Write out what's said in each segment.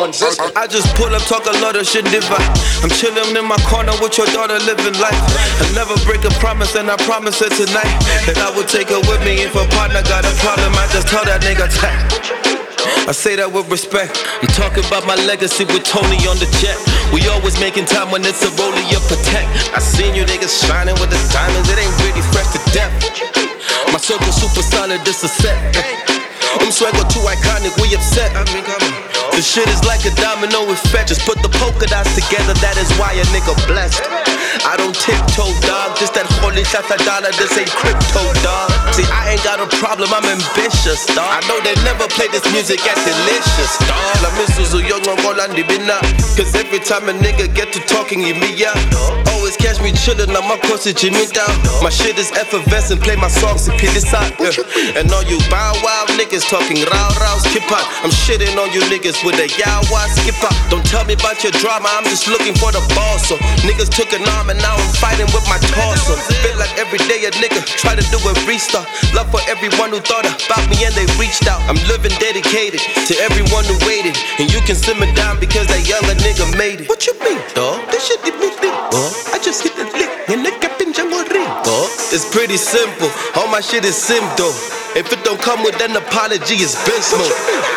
consistent. I just pull up, talk a lot of shit divide. I'm chilling in my corner with your daughter living life. I never break a promise and I promise her tonight that I will take her with me if a partner got a problem. I just tell that nigga tight. I say that with respect. I'm talking about my legacy with Tony on the jet. We always making time when it's a rollie you protect. I seen you niggas shining with the diamonds, it ain't really fresh to death. My circle super solid, this a set. I'm swagger too iconic, we upset. The shit is like a domino effect. Just put the polka dots together, that is why a nigga blessed. I don't tiptoe, dog. This that holy shata dollar, this ain't crypto, dog. See, I ain't got a problem, I'm ambitious, dog. I know they never play this music as delicious, dog. La misuzu young Rolandi bina. Cause every time a nigga get to talking, you me out. Always catch me chillin', I'm my course Jimmy down. My shit is effervescent, play my songs to this out. And all you bow wow niggas talking row skip out. I'm shitting on you niggas with a yawa skip out. Don't tell me about your drama, I'm just looking for the boss. So niggas took an arm and now I'm fighting with my torso. Feel like every day a nigga try to do a restart. Love for everyone who thought about me and they reached out. I'm living dedicated to everyone who waited. And you can simmer down because that younger nigga made it. What you mean, dawg? This shit did me think. I just hit the lick and the captain Django ring. It's pretty simple, all my shit is simple. If it don't come with an apology, it's been smoke.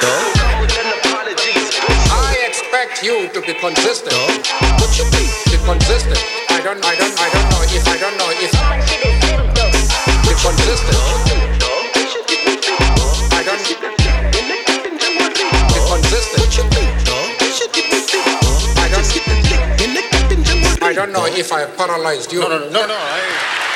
I expect you to be consistent. What you mean? Be consistent. I don't know if be consistent. I don't be consistent. What you mean? I don't know if I paralyzed you. No.